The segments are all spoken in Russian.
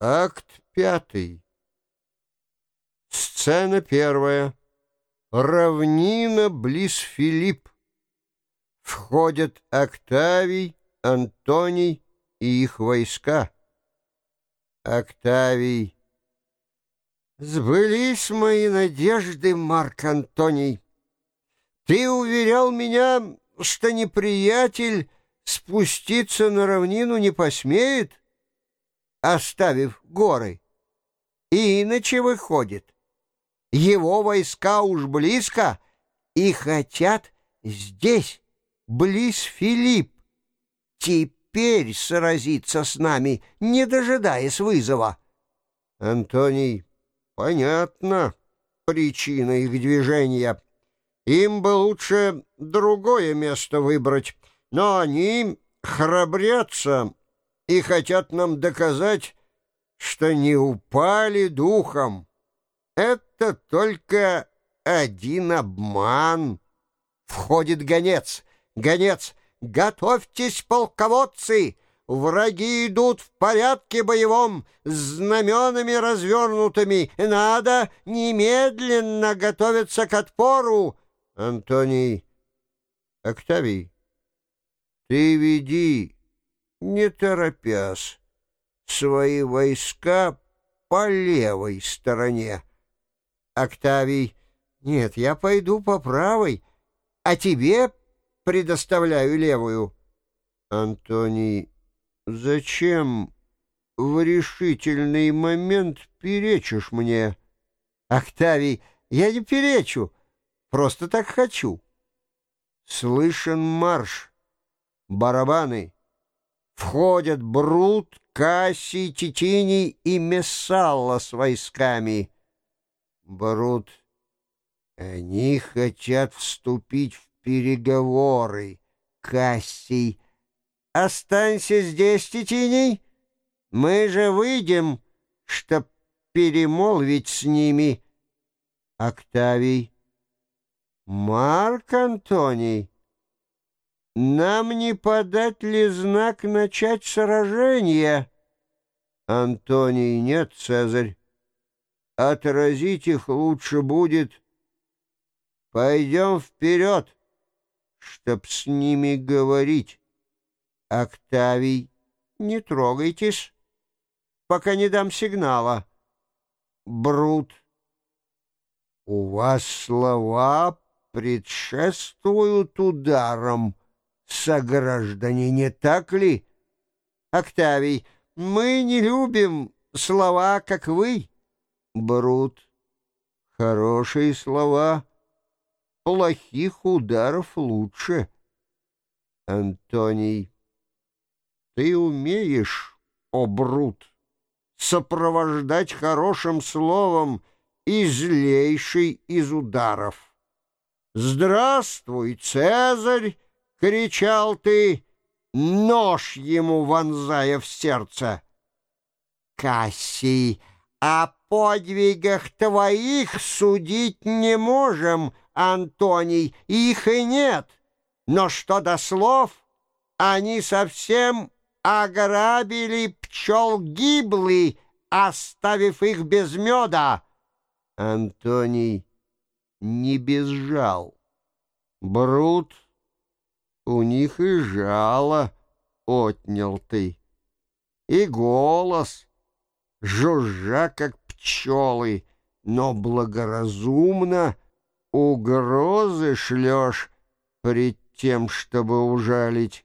Акт 5. Сцена 1. Равнина близ Филипп. Входят Октавий, Антоний и их войска. Октавий. Сбылись мои надежды, Марк Антоний. Ты уверял меня, что неприятель спуститься на равнину не посмеет, оставив горы, и иначе выходит. Его войска уж близко и хотят здесь, близ Филипп, теперь сразиться с нами, не дожидаясь вызова. Антоний. Понятно, причина их движения. Им бы лучше другое место выбрать, но они храбрятся и хотят нам доказать, что не упали духом. Это только один обман. Входит гонец. Гонец, готовьтесь, полководцы! Враги идут в порядке боевом, с знаменами развернутыми. Надо немедленно готовиться к отпору. Антоний. Октавий, ты веди, не торопясь, свои войска по левой стороне. Октавий. Нет, я пойду по правой, а тебе предоставляю левую. Антоний. Зачем в решительный момент перечишь мне? Октавий. Я не перечу, просто так хочу. Слышен марш. Барабаны. Входят Брут, Кассий, Титиний и Мессалла с войсками. Брут. Они хотят вступить в переговоры. Кассий. Останься здесь, Титиний. Мы же выйдем, чтоб перемолвить с ними. Октавий. Марк Антоний. Нам не подать ли знак начать сражение? Антоний. Нет, Цезарь. Отразить их лучше будет. Пойдем вперед, чтоб с ними говорить. Октавий. Не трогайтесь, пока не дам сигнала. Брут. У вас слова предшествуют ударам, сограждане, не так ли? Октавий. Мы не любим слова, как вы. Брут. Хорошие слова. Плохих ударов лучше. Антоний. Ты умеешь, о Брут, сопровождать хорошим словом и злейший из ударов. «Здравствуй, Цезарь!» — кричал ты, нож ему вонзая в сердце. Кассий. О подвигах твоих судить не можем, Антоний, их и нет. Но что до слов, они совсем ограбили пчел гиблый, оставив их без меда. Антоний. Не без жал. Брут. У них и жало отнял ты. И голос, жужжа, как пчелы, но благоразумно угрозы шлешь пред тем, чтобы ужалить.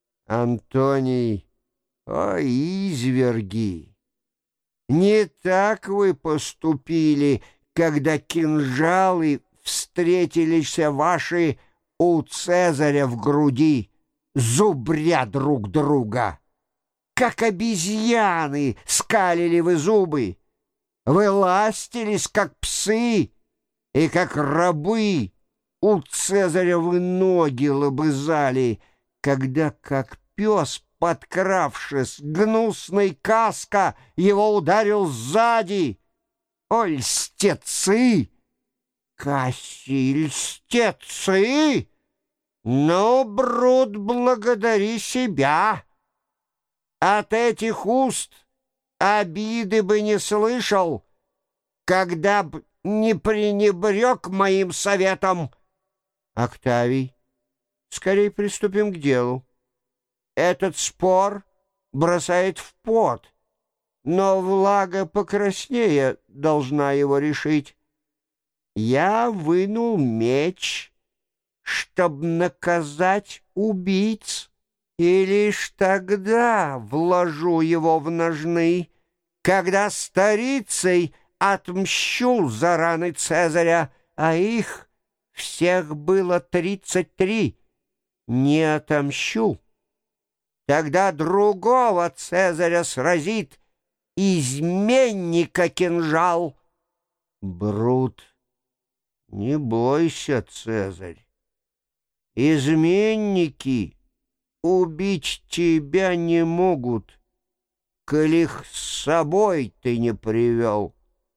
Антоний. О, изверги! Не так вы поступили, когда кинжалы встретились ваши у Цезаря в груди, зубря друг друга. Как обезьяны скалили вы зубы, вы ластились, как псы, и как рабы у Цезаря вы ноги лобызали, когда, как пес, подкравшись, гнусный Каска его ударил сзади. О, льстецы! Кассий, льстецы! Ну, Брут, благодари себя. От этих уст обиды бы не слышал, когда б не пренебрег моим советом. Октавий, скорее приступим к делу. Этот спор бросает в пот, но влага покраснее должна его решить. Я вынул меч, чтоб наказать убийц, и лишь тогда вложу его в ножны, когда старицей отмщу за раны Цезаря, а их всех было 33. Не отомщу, тогда другого Цезаря сразит изменника кинжал. Брут, не бойся, Цезарь. Изменники убить тебя не могут, коли их с собой ты не привел.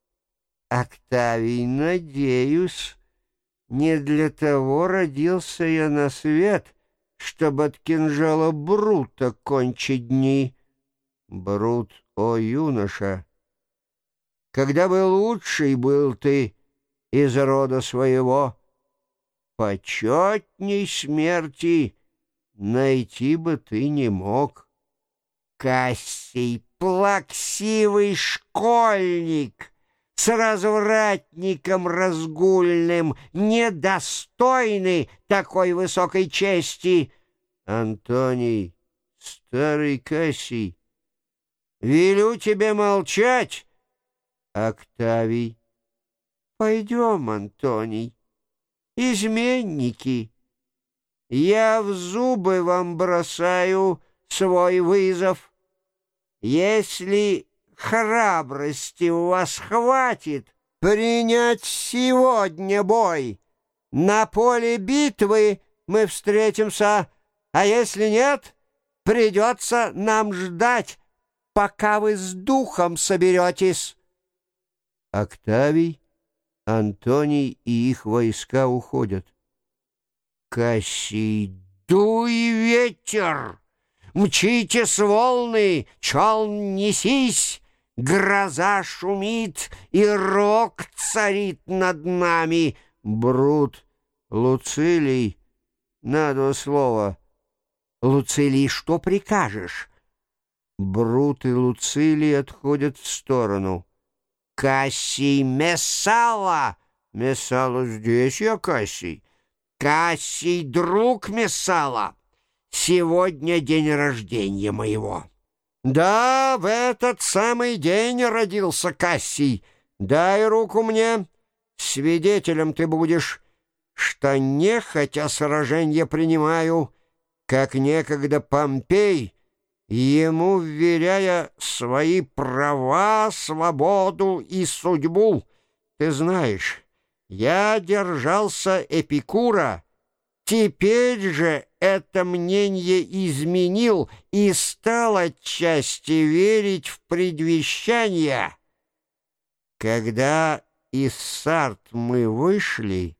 Октавий, надеюсь, не для того родился я на свет, чтобы от кинжала Брута кончить дни. Брут, о юноша, когда бы лучший был ты из рода своего, почетней смерти найти бы ты не мог. Кассий, плаксивый школьник, с развратником разгульным, недостойный такой высокой чести. Антоний, старый Кассий, велю тебе молчать. Октавий, пойдем, Антоний, изменники, я в зубы вам бросаю свой вызов. Если храбрости у вас хватит принять сегодня бой, на поле битвы мы встретимся, а если нет, придется нам ждать, пока вы с духом соберетесь. Октавий, Антоний и их войска уходят. Кассий, дуй ветер, мчитесь волны, челн несись, гроза шумит, и рок царит над нами. Брут, Луцилий, на 2 слова. Луцилий, что прикажешь? Брут и Луцилий отходят в сторону. Кассий, Мессала! Мессала, здесь я, Кассий. Кассий, друг Мессала, сегодня день рождения моего. Да, в этот самый день родился Кассий. Дай руку мне, свидетелем ты будешь, что нехотя сраженье принимаю, как некогда Помпей, ему вверяя свои права, свободу и судьбу. Ты знаешь, я держался Эпикура, теперь же это мнение изменил и стал отчасти верить в предвещания. Когда из Сарт мы вышли,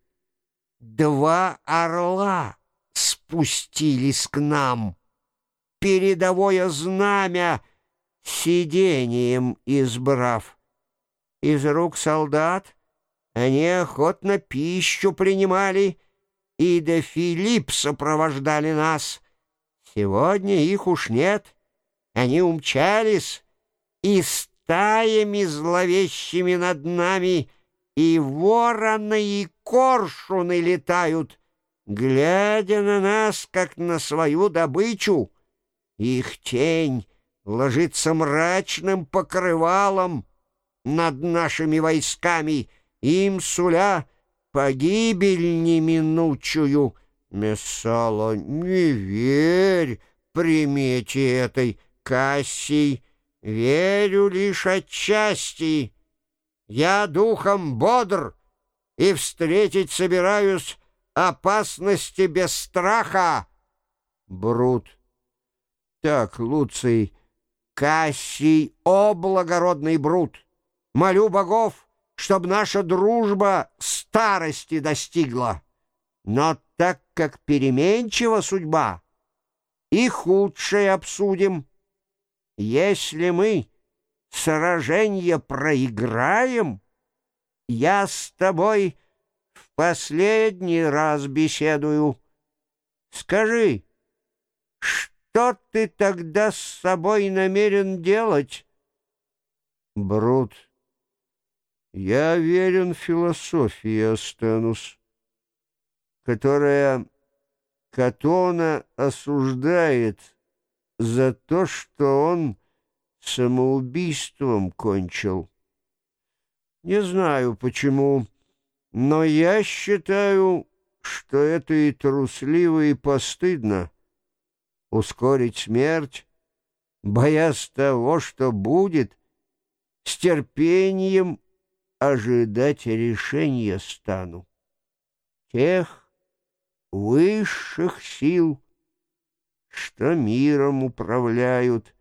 2 орла спустились к нам, передовое знамя сидением избрав. Из рук солдат они охотно пищу принимали, и до Филипп сопровождали нас. Сегодня их уж нет, они умчались, и стаями зловещими над нами и вороны, и коршуны летают, глядя на нас, как на свою добычу. Их тень ложится мрачным покрывалом над нашими войсками, им суля погибель неминучую. Мессала, не верь примете этой, Кассий, верю лишь отчасти. Я духом бодр и встретить собираюсь опасности без страха. Брут. Так, Луций. Кассий, о благородный Брут, молю богов, чтоб наша дружба старости достигла. Но так как переменчива судьба, и худшее обсудим. Если мы сраженье проиграем, я с тобой в последний раз беседую. Скажи, что ты тогда с собой намерен делать? Брут: я верен философии останусь, которая Катона осуждает за то, что он самоубийством кончил. Не знаю почему, но я считаю, что это и трусливо, и постыдно — ускорить смерть, боясь того, что будет, с терпением ожидать решения стану тех высших сил, что миром управляют.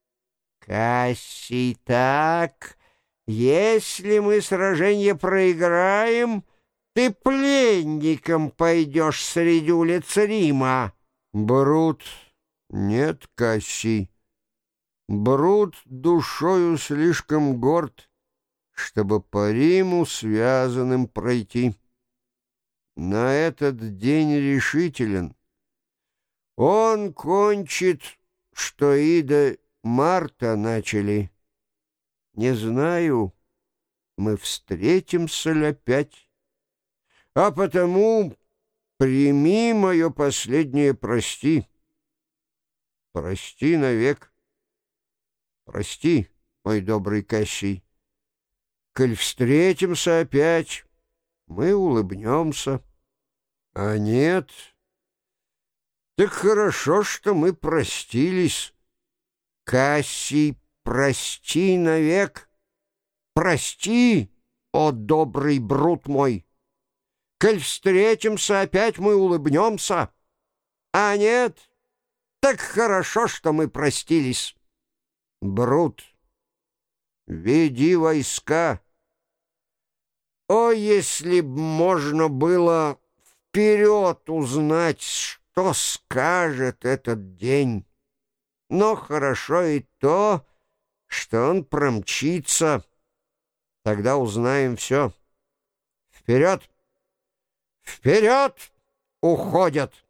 Кассий, так, если мы сражение проиграем, ты пленником пойдешь среди улиц Рима. Брут: нет, Кассий, Брут душою слишком горд, чтобы по Риму связанным пройти. На этот день решителен. Он кончит, что Ида Марта начали. Не знаю, мы встретимся ли опять, а потому прими мое последнее прости. Прости навек. Прости, мой добрый Кассий. Коль встретимся опять, мы улыбнемся. А нет, так хорошо, что мы простились. Кассий, прости навек. Прости, о добрый Брут мой. Коль встретимся опять, мы улыбнемся. А нет, так хорошо, что мы простились. Брут, веди войска. О, если б можно было вперед узнать, что скажет этот день! Но хорошо и то, что он промчится. Тогда узнаем все. Вперед! Вперед! Уходят!